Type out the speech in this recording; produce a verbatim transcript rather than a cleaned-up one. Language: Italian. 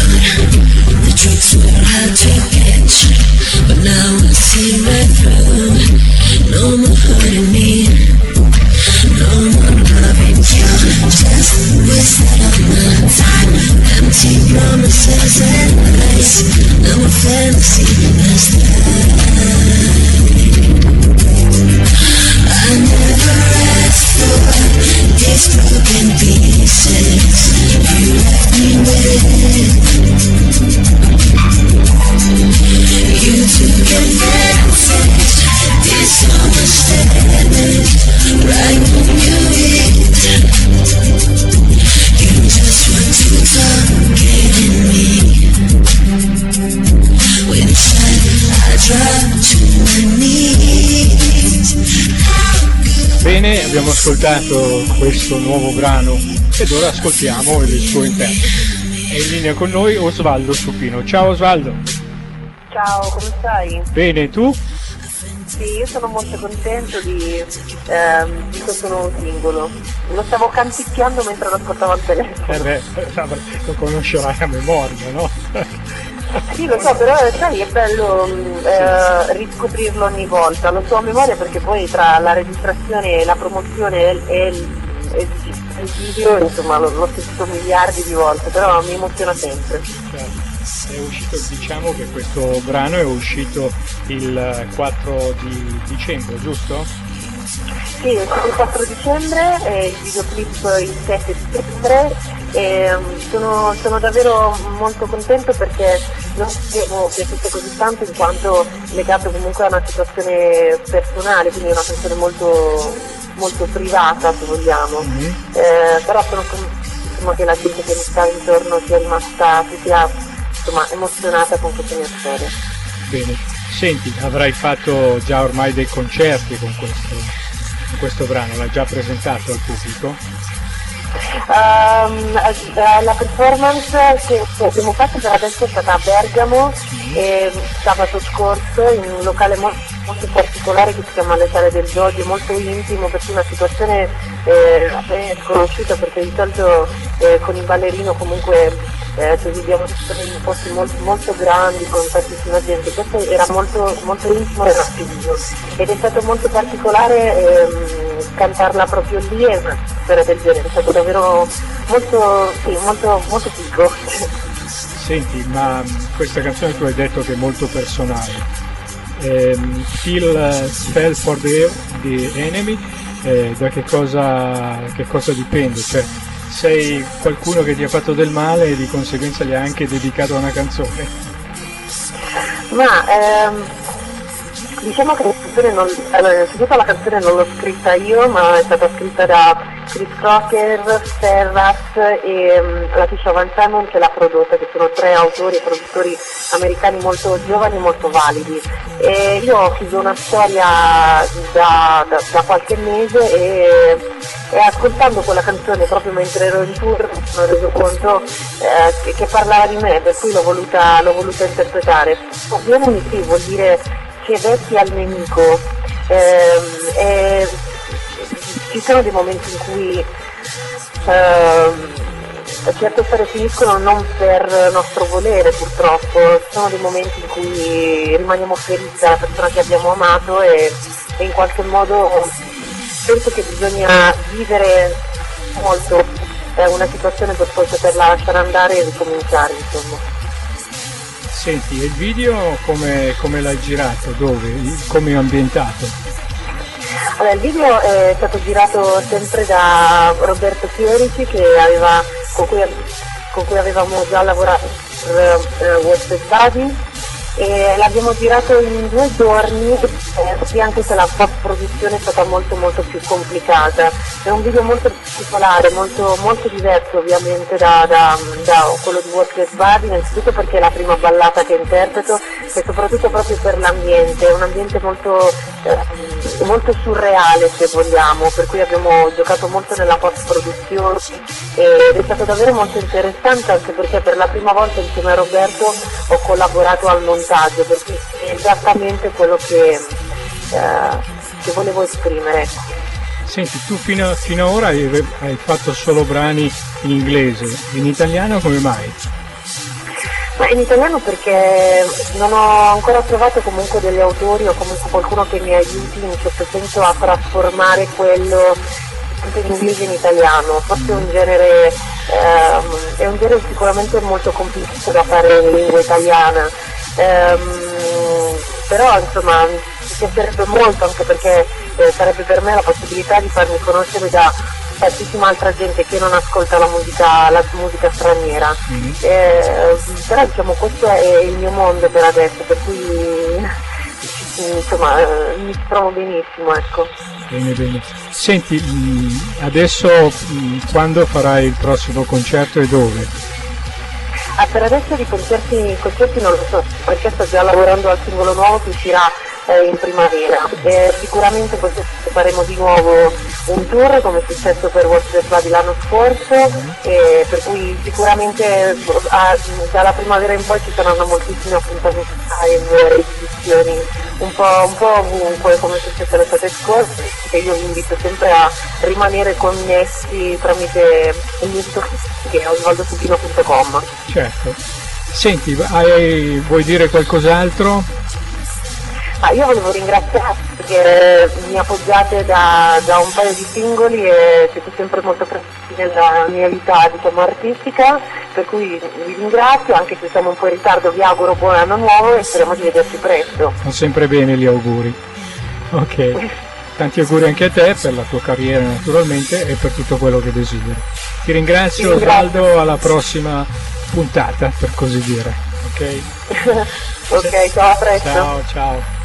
The tricks were hard to get, but now I see right through. No more hurting me, no more loving you. Just wasted of my time. Empty promises and lies. Now a fantasy has died. I never asked for these broken pieces. You left me with. You took advantage. Did so much damage right when you hit. You just want to suffocate me. When inside I drop to my knees. Bene, abbiamo ascoltato questo nuovo brano ed ora ascoltiamo il suo interprete. È in linea con noi Osvaldo Supino. Ciao Osvaldo. Ciao, come stai? Bene, tu? Sì, io sono molto contento di, ehm, di questo nuovo singolo. Lo stavo canticchiando mentre lo ascoltavo al telefono. Eh beh, lo conoscerai a memoria, no? Sì, lo so, però sai, è bello eh, riscoprirlo ogni volta. Lo so a memoria perché poi tra la registrazione, la promozione e, e, e il video, insomma, l'ho, l'ho sentito miliardi di volte, però mi emoziona sempre. Certo. È uscito, diciamo che questo brano è uscito il quattro di dicembre, giusto? Sì, è uscito il quattro dicembre e il videoclip il sette settembre e sono, sono davvero molto contento perché non avevo piaciuto così tanto in quanto legato comunque a una situazione personale, quindi una canzone molto, molto privata se vogliamo, mm-hmm. eh, però sono contento che la gente che mi sta intorno sia rimasta, si sia insomma emozionata con questa mia storia. Bene, senti, avrai fatto già ormai dei concerti con questo, con questo brano, l'hai già presentato al pubblico? Um, la performance che abbiamo fatto per adesso è stata a Bergamo e sabato scorso in un locale molto, molto particolare che si chiama Le Sale del Giodio, molto intimo, perché una situazione eh, sconosciuta perché di solito eh, con il ballerino comunque eh, viviamo in posti molto, molto grandi con tantissima gente. Questo era molto, molto intimo e rapido ed è stato molto particolare ehm, cantarla proprio lì e una storia del genere, è stato davvero molto, sì, molto, molto figo. Senti, ma questa canzone tu hai detto che è molto personale. ehm, Feel Spell for the, the Enemy, eh, da che cosa, che cosa dipende? Cioè, sei qualcuno che ti ha fatto del male e di conseguenza gli ha anche dedicato una canzone? Ma ehm, diciamo che la canzone non, allora, innanzitutto la canzone non l'ho scritta io, ma è stata scritta da Chris Crocker, Ferras e um, Latisha Van Simon che l'ha prodotta, che sono tre autori e produttori americani molto giovani e molto validi. E io ho chiuso una storia da, da, da qualche mese e, e ascoltando quella canzone proprio mentre ero in tour mi sono reso conto eh, che, che parlava di me, per cui l'ho voluta, l'ho voluta interpretare. Ovviamente sì, vuol dire che vecchi al nemico, ehm, e ci sono dei momenti in cui ehm, certe storie finiscono non per nostro volere purtroppo, ci sono dei momenti in cui rimaniamo feriti dalla persona che abbiamo amato e, e in qualche modo penso che bisogna vivere molto eh, una situazione per poi poterla lasciare andare e ricominciare, insomma. Senti, il video come, come l'hai girato? Dove? Come è ambientato? Allora, il video è stato girato sempre da Roberto Chierici che aveva, con, cui, con cui avevamo già lavorato per uh, What's the Body e l'abbiamo girato in due giorni eh, anche se la post-produzione è stata molto molto più complicata. È un video molto particolare, molto, molto diverso ovviamente da, da, da quello di What's the Body, innanzitutto perché è la prima ballata che interpreto e soprattutto proprio per l'ambiente, è un ambiente molto, eh, molto surreale se vogliamo, per cui abbiamo giocato molto nella post-produzione ed è stato davvero molto interessante anche perché per la prima volta insieme a Roberto ho collaborato al montaggio, perché è esattamente quello che, eh, che volevo esprimere. Senti, tu fino, fino ad ora hai, hai fatto solo brani in inglese, in italiano come mai? Ma in italiano perché non ho ancora trovato comunque degli autori o comunque qualcuno che mi aiuti in un certo senso a trasformare quello in inglese in italiano. Forse è un genere ehm, è un genere sicuramente molto complicato da fare in lingua italiana, ehm, però insomma mi piacerebbe molto, anche perché eh, sarebbe per me la possibilità di farmi conoscere da tantissima altra gente che non ascolta la musica, la musica straniera. Mm-hmm. eh, però diciamo questo è il mio mondo per adesso, per cui insomma mi trovo benissimo, ecco. Bene, bene. Senti, adesso quando farai il prossimo concerto e dove? Ah, per adesso di concerti, concerti non lo so, perché sto già lavorando al singolo nuovo che uscirà eh, in primavera. Eh, sicuramente faremo di nuovo un tour come è successo per World the Club l'anno scorso, eh, per cui sicuramente ah, dalla primavera in poi ci saranno moltissimi appuntamenti live, esibizioni un po', un po' ovunque come è successo l'estate scorsa, che io vi invito sempre a rimanere connessi tramite il mio sito che è osvaldo supino punto com. Certo. Senti, hai, vuoi dire qualcos'altro? Ah, io volevo ringraziarvi perché mi appoggiate da, da un paio di singoli e siete sempre molto presenti nella mia vita, diciamo, artistica, per cui vi ringrazio, anche se siamo un po' in ritardo vi auguro buon anno nuovo e speriamo di vederci presto. Sono sempre bene gli auguri. Ok, tanti auguri anche a te per la tua carriera naturalmente e per tutto quello che desideri. Ti ringrazio Osvaldo, alla prossima puntata per così dire. Ok, ok, ciao, a presto. Ciao, ciao.